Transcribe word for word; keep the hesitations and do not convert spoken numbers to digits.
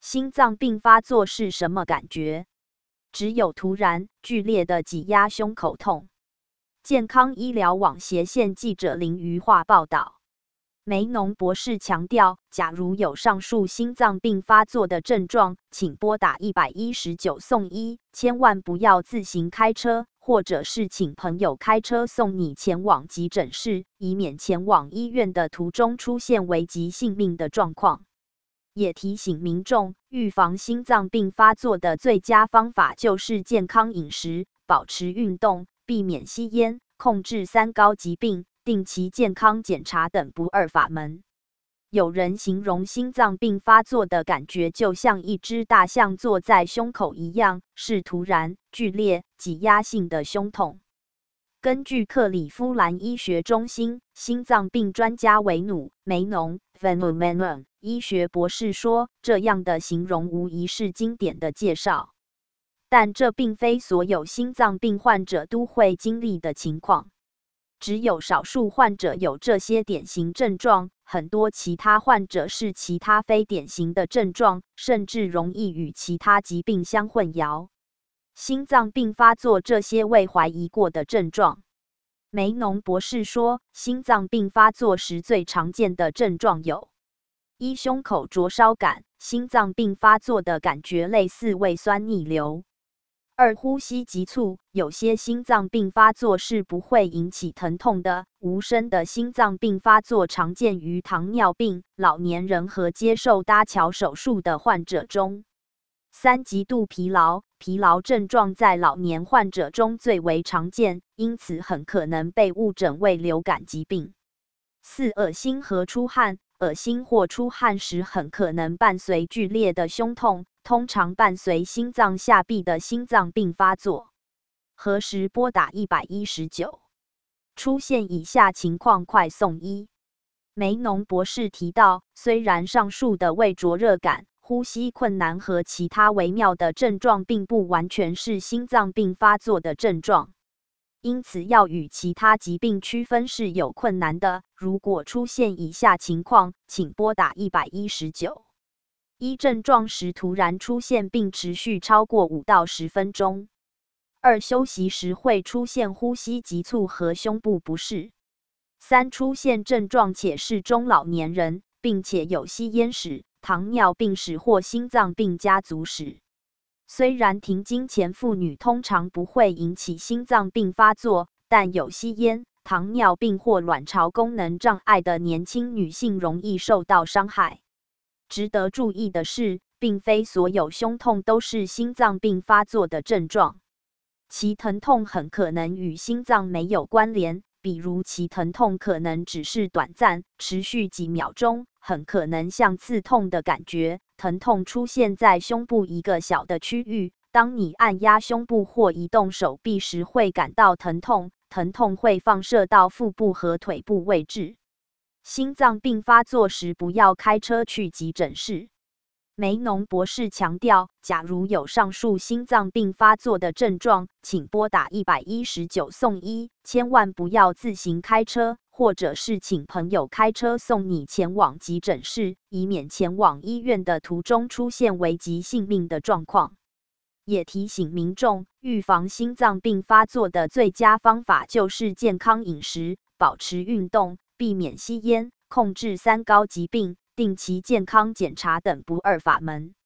心脏病发作是什么感觉？只有突然剧烈的挤压胸口痛。健康医疗网斜线记者林瑜化报道。梅农博士强调，假如有上述心脏病发作的症状，请拨打一一九送医，千万不要自行开车，或者是请朋友开车送你前往急诊室，以免前往医院的途中出现危及性命的状况。也提醒民众，预防心脏病发作的最佳方法就是健康饮食、保持运动、避免吸烟、控制三高疾病、定期健康检查等不二法门。有人形容心脏病发作的感觉就像一只大象坐在胸口一样，是突然、剧烈、挤压性的胸痛。根据克里夫兰医学中心心脏病专家维努·梅农 （Venom） 医学博士说，这样的形容无疑是经典的介绍，但这并非所有心脏病患者都会经历的情况。只有少数患者有这些典型症状，很多其他患者是其他非典型的症状，甚至容易与其他疾病相混淆。心脏病发作这些未怀疑过的症状。梅农博士说，心脏病发作时最常见的症状有：一、胸口灼烧感，心脏病发作的感觉类似胃酸逆流；二、呼吸急促，有些心脏病发作是不会引起疼痛的，无声的心脏病发作常见于糖尿病、老年人和接受搭桥手术的患者中；三、极度疲劳，疲劳症状在老年患者中最为常见，因此很可能被误诊为流感疾病；四、恶心和出汗，恶心或出汗时很可能伴随剧烈的胸痛，通常伴随心脏下壁的心脏病发作。何时拨打一一九？出现以下情况快送医。梅农博士提到，虽然上述的胃灼热感、呼吸困难和其他微妙的症状并不完全是心脏病发作的症状，因此要与其他疾病区分是有困难的。如果出现以下情况，请拨打一一九。一、症状时突然出现并持续超过五到十分钟；二、休息时会出现呼吸急促和胸部不适；三、出现症状且是中老年人，并且有吸烟史、糖尿病史或心脏病家族史。虽然停经前妇女通常不会引起心脏病发作，但有吸烟、糖尿病或卵巢功能障碍的年轻女性容易受到伤害。值得注意的是，并非所有胸痛都是心脏病发作的症状，其疼痛很可能与心脏没有关联，比如其疼痛可能只是短暂，持续几秒钟，很可能像刺痛的感觉。疼痛出现在胸部一个小的区域，当你按压胸部或移动手臂时会感到疼痛，疼痛会放射到腹部和腿部位置。心脏病发作时不要开车去急诊室。梅农博士强调，假如有上述心脏病发作的症状，请拨打一一九送医，千万不要自行开车，或者是请朋友开车送你前往急诊室，以免前往医院的途中出现危及性命的状况。也提醒民众，预防心脏病发作的最佳方法就是健康饮食、保持运动、避免吸烟、控制三高疾病、定期健康检查等不二法门。